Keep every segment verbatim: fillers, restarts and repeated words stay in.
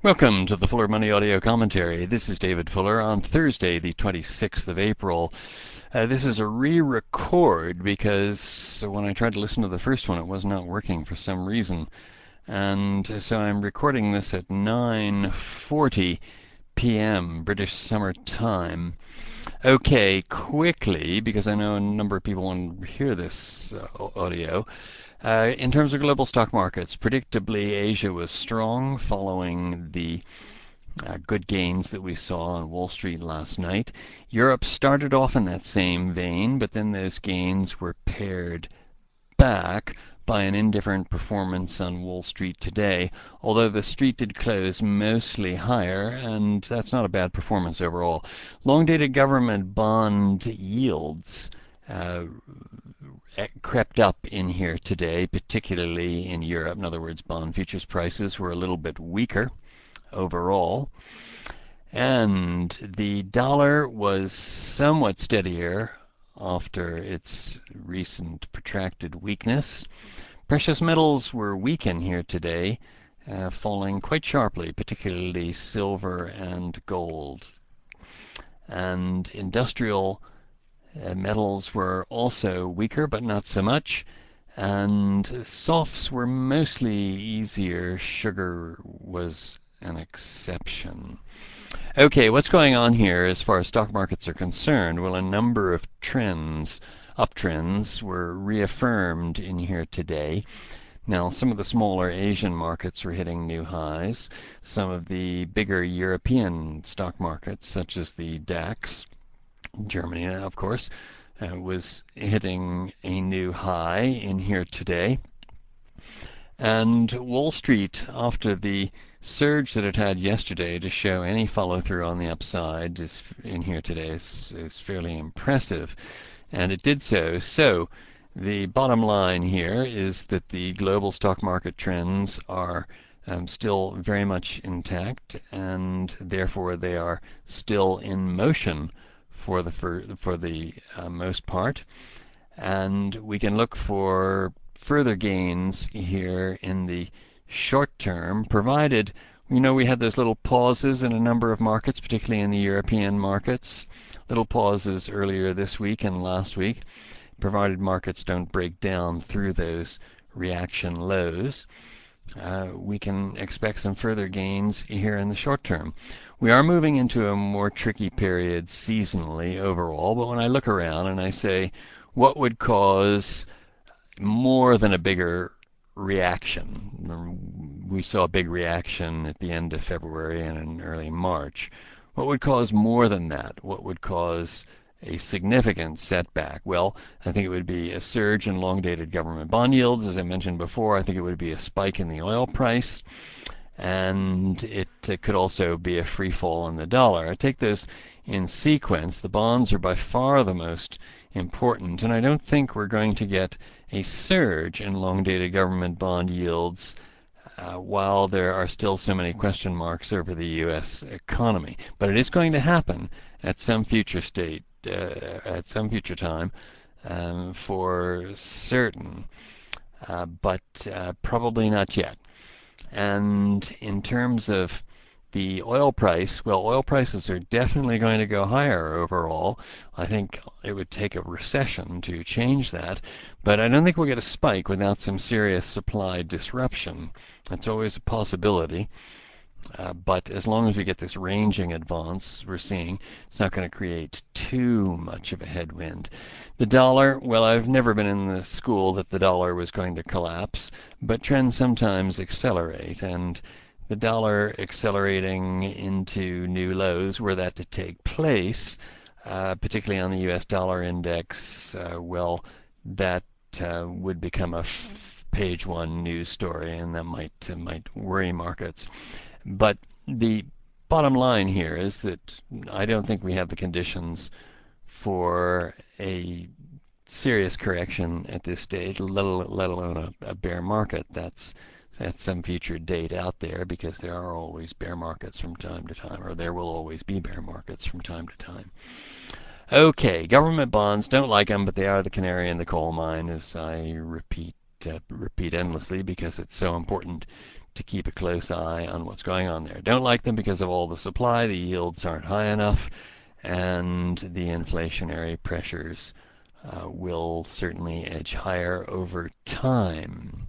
Welcome to the Fuller Money Audio Commentary. This is David Fuller on Thursday, the twenty-sixth of April. Uh, this is a re-record because when I tried to listen to the first one, it was not working for some reason. And so I'm recording this at nine forty p m British Summer Time. Okay, quickly, because I know a number of people want to hear this uh, audio. Uh, in terms of global stock markets, predictably, Asia was strong following the uh, good gains that we saw on Wall Street last night. Europe started off in that same vein, but then those gains were pared back by an indifferent performance on Wall Street today, although the street did close mostly higher, and that's not a bad performance overall. Long-dated government bond yields uh, crept up in here today, particularly in Europe. In other words, bond futures prices were a little bit weaker overall. And the dollar was somewhat steadier after its recent protracted weakness. Precious metals were weak in here today, uh, falling quite sharply, particularly silver and gold. And industrial uh, metals were also weaker, but not so much. And softs were mostly easier. Sugar was an exception. Okay, what's going on here as far as stock markets are concerned? Well, a number of trends, uptrends, were reaffirmed in here today. Now, some of the smaller Asian markets were hitting new highs. Some of the bigger European stock markets, such as the DAX, Germany, of course, uh, was hitting a new high in here today. And Wall Street, after the surge that it had yesterday to show any follow-through on the upside is in here today is, is fairly impressive. And it did so. So the bottom line here is that the global stock market trends are um, still very much intact, and therefore they are still in motion for the for, for the uh, most part. And we can look for further gains here in the short term, provided, you know, we had those little pauses in a number of markets, particularly in the European markets, little pauses earlier this week and last week, provided markets don't break down through those reaction lows. Uh, we can expect some further gains here in the short term. We are moving into a more tricky period seasonally overall, but when I look around and I say, what would cause more than a bigger reaction? We saw a big reaction at the end of February and in early March. What would cause more than that? What would cause a significant setback? Well, I think it would be a surge in long-dated government bond yields. As I mentioned before, I think it would be a spike in the oil price, and it, it could also be a free fall in the dollar. I take those in sequence. The bonds are by far the most important, and I don't think we're going to get a surge in long-dated government bond yields uh, while there are still so many question marks over the U S economy. But it is going to happen at some future state, uh, at some future time, um, for certain, uh, but uh, probably not yet. And in terms of the oil price, well, oil prices are definitely going to go higher overall. I think it would take a recession to change that, but I don't think we'll get a spike without some serious supply disruption. That's always a possibility. Uh, but as long as we get this ranging advance we're seeing, it's not going to create too much of a headwind. The dollar, well, I've never been in the school that the dollar was going to collapse, but trends sometimes accelerate, and the dollar accelerating into new lows, were that to take place, uh, particularly on the U S dollar index, uh, well, that uh, would become a f- page one news story, and that might uh, might worry markets. But the bottom line here is that I don't think we have the conditions for a serious correction at this stage, let, let alone a, a bear market. That's at some future date out there, because there are always bear markets from time to time, or there will always be bear markets from time to time. Okay, government bonds, don't like them, but they are the canary in the coal mine, as I repeat uh, repeat endlessly, because it's so important to keep a close eye on what's going on there. Don't like them because of all the supply, the yields aren't high enough, and the inflationary pressures uh, will certainly edge higher over time.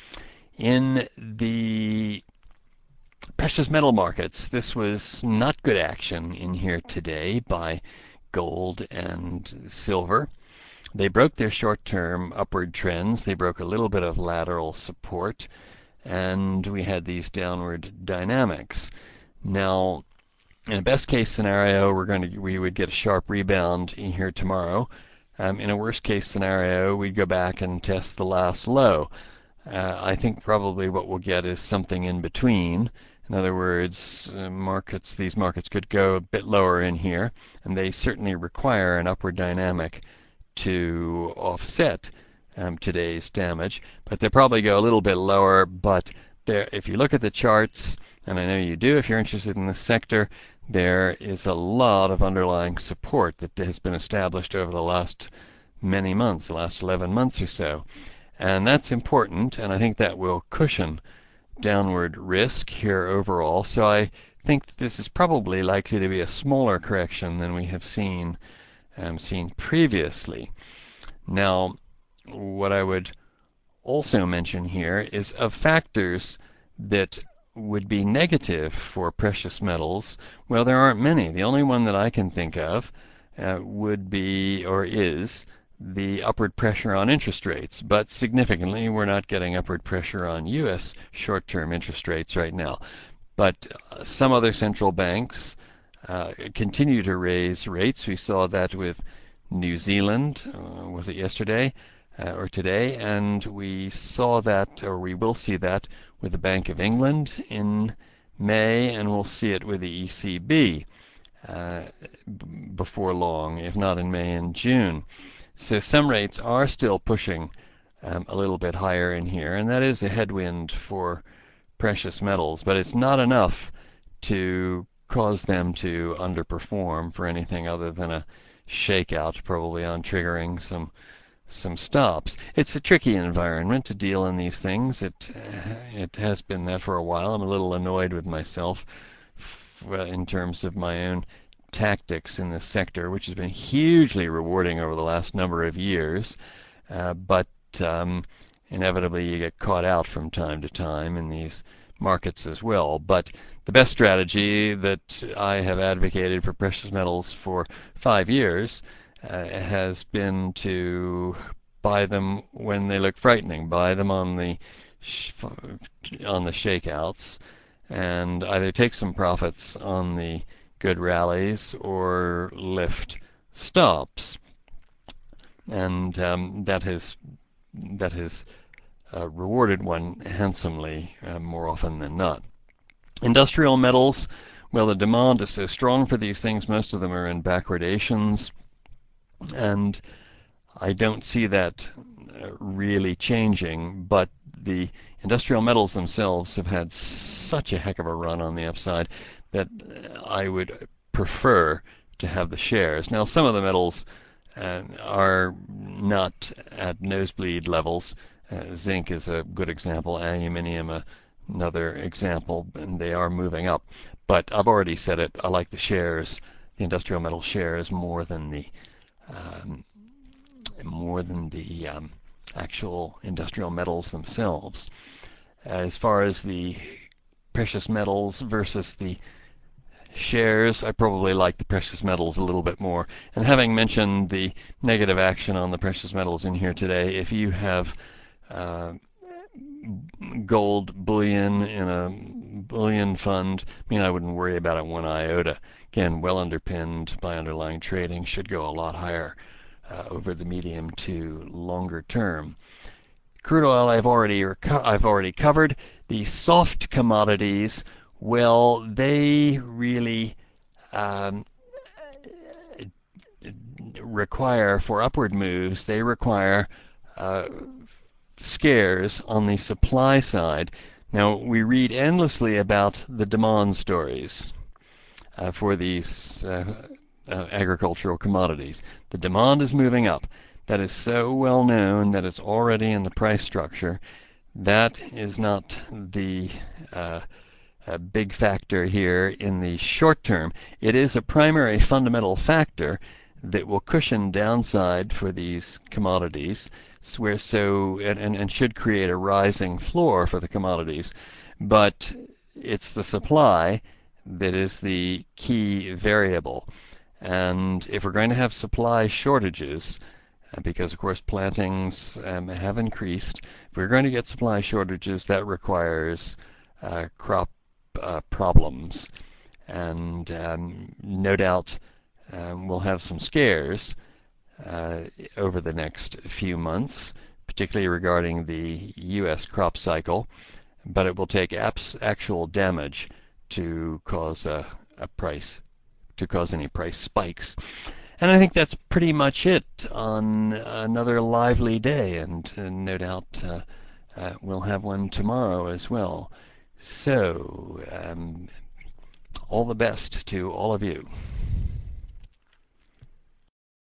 In the precious metal markets, this was not good action in here today by gold and silver. They broke their short-term upward trends. They broke a little bit of lateral support, and we had these downward dynamics. Now, in a best-case scenario, we're going to we would get a sharp rebound in here tomorrow. Um, in a worst-case scenario, we'd go back and test the last low. Uh, I think probably what we'll get is something in between. In other words, uh, markets, these markets could go a bit lower in here, and they certainly require an upward dynamic to offset um, today's damage. But they'll probably go a little bit lower. But there, if you look at the charts, and I know you do if you're interested in this sector, there is a lot of underlying support that has been established over the last many months, the last eleven months or so. And that's important, and I think that will cushion downward risk here overall. So I think that this is probably likely to be a smaller correction than we have seen um, seen previously. Now, what I would also mention here is of factors that would be negative for precious metals. Well, there aren't many. The only one that I can think of uh, would be, or is, the upward pressure on interest rates. But significantly, we're not getting upward pressure on U S short-term interest rates right now. But uh, some other central banks uh, continue to raise rates. We saw that with New Zealand, uh, was it yesterday uh, or today? And we saw that, or we will see that, with the Bank of England in May, and we'll see it with the E C B uh, b- before long, if not in May and June. So some rates are still pushing um, a little bit higher in here, and that is a headwind for precious metals, but it's not enough to cause them to underperform for anything other than a shakeout, probably on triggering some some stops. It's a tricky environment to deal in these things. It it has been that for a while. I'm a little annoyed with myself in terms of my own tactics in this sector, which has been hugely rewarding over the last number of years. Uh, but um, inevitably you get caught out from time to time in these markets as well. But the best strategy that I have advocated for precious metals for five years uh, has been to buy them when they look frightening, buy them on the sh- on the shakeouts, and either take some profits on the good rallies or lift stops. And um, that has that has uh, rewarded one handsomely uh, more often than not. Industrial metals, well, the demand is so strong for these things, most of them are in backwardations, and I don't see that uh, really changing, but the industrial metals themselves have had such a heck of a run on the upside that I would prefer to have the shares. Now, some of the metals uh, are not at nosebleed levels. Uh, zinc is a good example, aluminium a, another example, and they are moving up. But I've already said it, I like the shares, the industrial metal shares, more than the um, more than the um, actual industrial metals themselves. As far as the precious metals versus the shares, I probably like the precious metals a little bit more. And having mentioned the negative action on the precious metals in here today, if you have uh, gold bullion in a bullion fund, I mean, I wouldn't worry about it one iota. Again, well underpinned by underlying trading, should go a lot higher uh, over the medium to longer term. Crude oil I've already I've already covered. The soft commodities, well, they really um, require, for upward moves, they require uh, scares on the supply side. Now, we read endlessly about the demand stories uh, for these uh, uh, agricultural commodities. The demand is moving up. That is so well known that it's already in the price structure That is not the uh, a big factor here in the short term. It is a primary fundamental factor that will cushion downside for these commodities, where so and, and, and should create a rising floor for the commodities. But it's the supply that is the key variable. And if we're going to have supply shortages, uh, because of course plantings um, have increased, if we're going to get supply shortages, that requires uh, crop uh, problems. And um, no doubt um, we'll have some scares uh, over the next few months, particularly regarding the U S crop cycle, but it will take abs- actual damage to cause a, a price, to cause any price spikes. And I think that's pretty much it on another lively day, and, and no doubt uh, uh, we'll have one tomorrow as well. So, um, all the best to all of you.